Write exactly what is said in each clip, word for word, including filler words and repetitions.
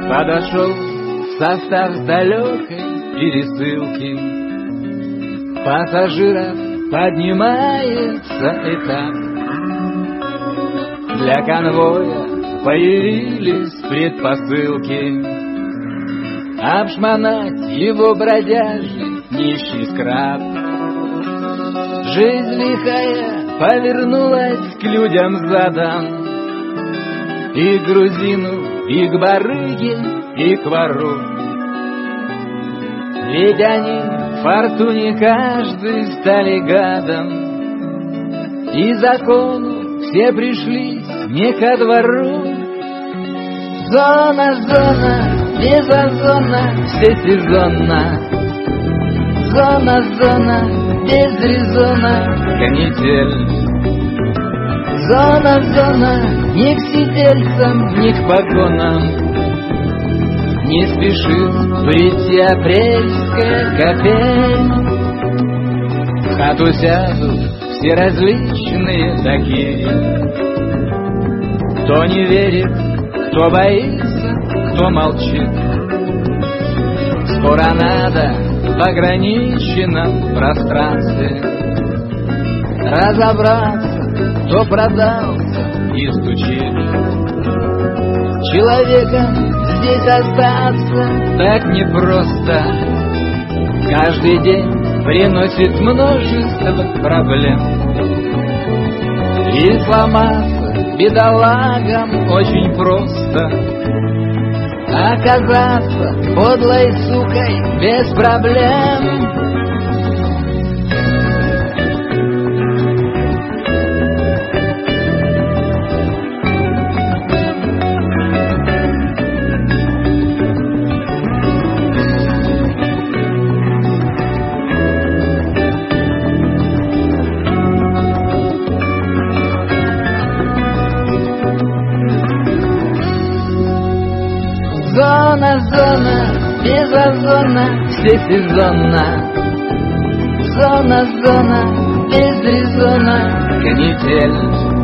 Подошел в состав далекой пересылки, пассажиров поднимается этап. Для конвоя появились предпосылки обшмонать его бродяжий нищий скраб. Жизнь лихая повернулась к людям задом, и к грузину, и к барыге, и к вору. Ведь они в фортуне каждый стали гадом, и закону все пришлись не ко двору. Зона, зона, без озона, всесезонно. Зона, зона, без резона, канитель. Зона, зона, ни к сидельцам, ни к погонам. Не спешит прийти апрельская капель. В хату сядут все различные такие, кто не верит, кто боится, кто молчит. Скоро надо в ограниченном пространстве разобраться, кто продался и стучит. Человеком здесь остаться так непросто. Каждый день приносит множество проблем, и сломаться бедолагам очень просто. Оказаться подлой сукой без проблем. Зона, зона, без озона, всесезонно. Зона, зона, без резона, канитель.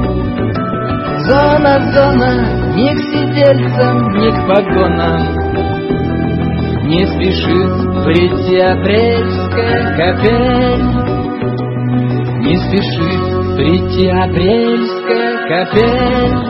Зона, зона, ни к сидельцам, ни к погонам. Не спешит прийти апрельская капель. Не спешит прийти апрельская капель.